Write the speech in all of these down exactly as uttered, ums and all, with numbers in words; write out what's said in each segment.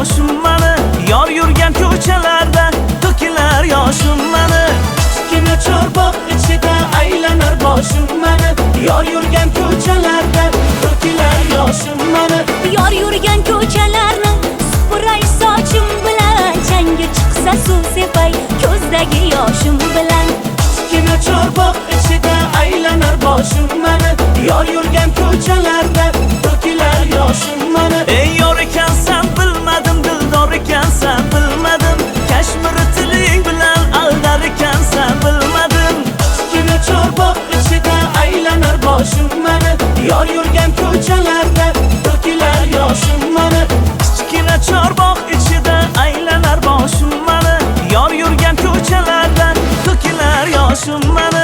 yoshim mani. Yor yurgan ko'chalarda to'kilar yoshim mani. Kichkina chorbog' ichida aylanar boshim mani. Yor yurgan ko'chalarda to'kilar yoshim mani. Yor yurgan ko'chalarni supuray sochim bilan, changi chiqsa suv sepay ko'zdagi yoshim bilan. Kichkina chorbog' ichida aylanar boshim mani. Yor yurgan ko'chalarda to'kilar yoshim mani. Ey yor ekansan bilmadim, dildor ekansan bilmadim, Kashmir tiling bilan aldar ekansan bilmadim. Kichkina chorbog' ichida aylanar boshim mani. Yor yurgan ko'chalarda to'kilar yoshim mani. Kichkina chorbog' ichida aylanar boshim mani. Yor yurgan ko'chalarda to'kilar yoshim mani.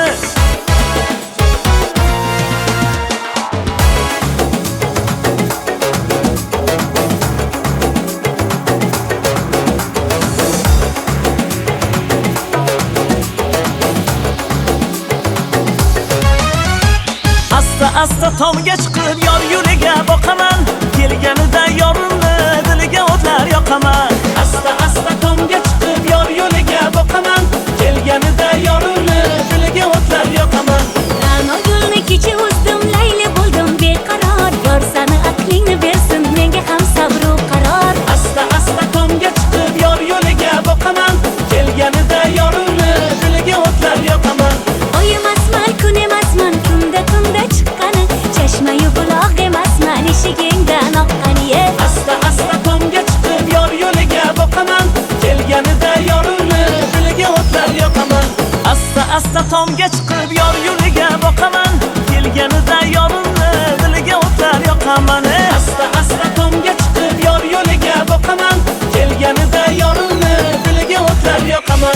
Asta asta tomga chiqib yor yo'liga boqaman. Kelganida yorimni diliga o'tlar yoqaman. Asta asta tomga chiqib yor yo'liga boqaman. Kelganida yorimni diliga o'tlar yoqaman. Ra'no gulni kecha o'zdim, layli bo'ldim beqaror. Yor sani aqlingni bersin, menga ham sabr va qaror. Asta asta tomga chiqib yor yo'liga boqaman. Kelganida yorimni diliga o'tlar yoqaman. Oy emasman, kun emasman, kunda tunda chiqqani, chashma-yu buloq emasman, eshigingdan oqqani. Asta asta tomga chiqib yor yo'liga boqaman. Kelganida yorimni diliga o'tlar yoqaman. Asta asta tomga chiqib yor yo'liga boqaman. Kelganida yorimni diliga o'tlar yoqaman. Asta asta tomga chiqib yor yo'liga boqaman. Kelganida yorimni diliga o'tlar yoqaman.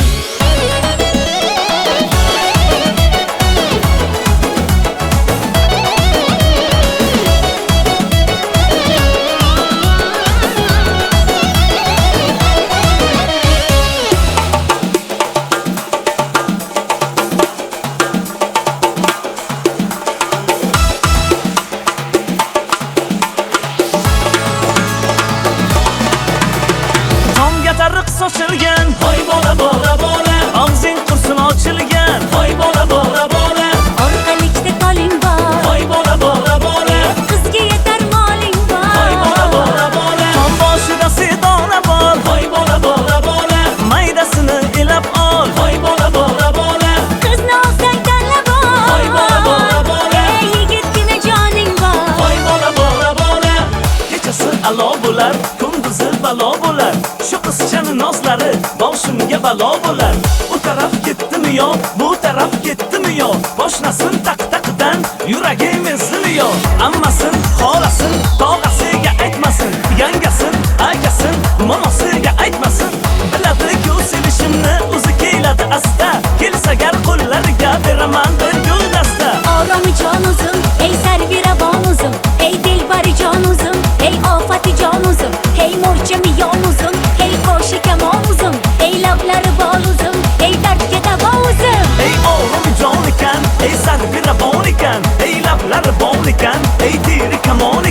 Tariq sochilgan, hoy bola bola bola, og'zing qursin ochilgan, hoy bola bola bola, Orqalikda qoling bor, hoy bola bola bola, qizga yetar moling bor. hoy bola bola bola, tom boshida sedona bor, hoy bola bola bola, maydasini elab ol, hoy bola bola bola, Qizni olsang tanlab ol, hoy bola bola bola, ey yigitgina joning bor. hoy bola bola bola. Kechasi alo bo'lar, kunduzi balo bo'lar, shu qizchani nozlari boshimga balo bo'lar. U taraf ketdimi yo, bu taraf ketdimi yo, boshnasin taq taqdan yuragim ezili yo. Ammasin, xolasin, tog'asiga aytmasin, yangasin, akasin, momosiga aytmasin. Biladi-ku sevishimni o'zi keladi asta, kelsa gar qo'llariga beraman bir guldasta. Oromi jon uzim, ey sarvirabon uzim, ey dilbari jon uzim, ey ofati jon uzim, ey mo'rchami yon uzim, ey qo'shi kamon uzim, ey lablari bol uzim, ey dardga davo uzim. Ey o'g'lim jon ekan, ey sarvirabon ekan, ey lablari bol ekan, ey diri kamon